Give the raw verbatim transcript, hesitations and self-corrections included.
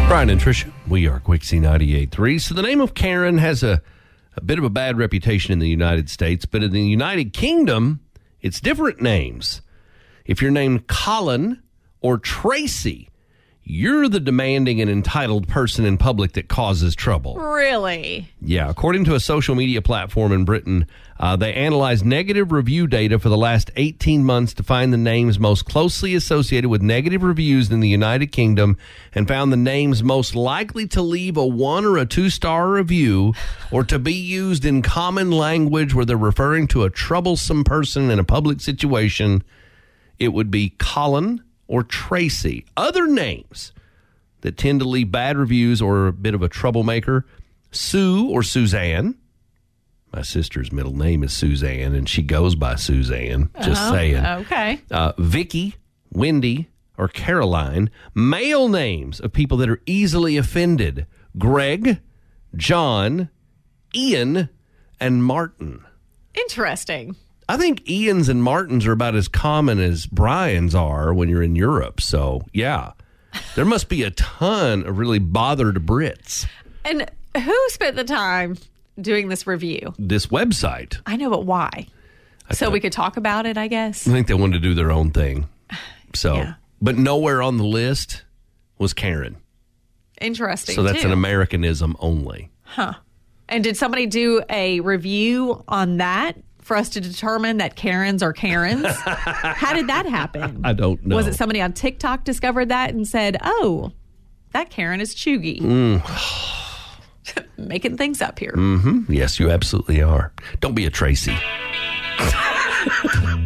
Brian and Tricia, we are Quixie ninety-eight point three. So the name of Karen has a, a bit of a bad reputation in the United States, but in the United Kingdom, it's different names. If you're named Colin or Tracy, you're the demanding and entitled person in public that causes trouble. Really? Yeah. According to a social media platform in Britain, uh, they analyzed negative review data for the last eighteen months to find the names most closely associated with negative reviews in the United Kingdom and found the names most likely to leave a one or a two-star review or to be used in common language where they're referring to a troublesome person in a public situation. It would be Colin or Tracy. Other names that tend to leave bad reviews or are a bit of a troublemaker: Sue or Suzanne. My sister's middle name is Suzanne, and she goes by Suzanne. Just oh, saying. Okay. Uh, Vicky, Wendy, or Caroline. Male names of people that are easily offended: Greg, John, Ian, and Martin. Interesting. I think Ian's and Martins are about as common as Brian's are when you're in Europe. So, yeah, there must be a ton of really bothered Brits. And who spent the time doing this review? This website. I know, but why? I so thought, we could talk about it, I guess. I think they wanted to do their own thing. So, Yeah. But nowhere on the list was Karen. Interesting, So that's too. an Americanism only. Huh. And did somebody do a review on that for us to determine that Karens are Karens? How did that happen? I don't know. Was it somebody on TikTok discovered that and said, oh, that Karen is chuggy? Mm. Making things up here. Mm-hmm. Yes, you absolutely are. Don't be a Tracy.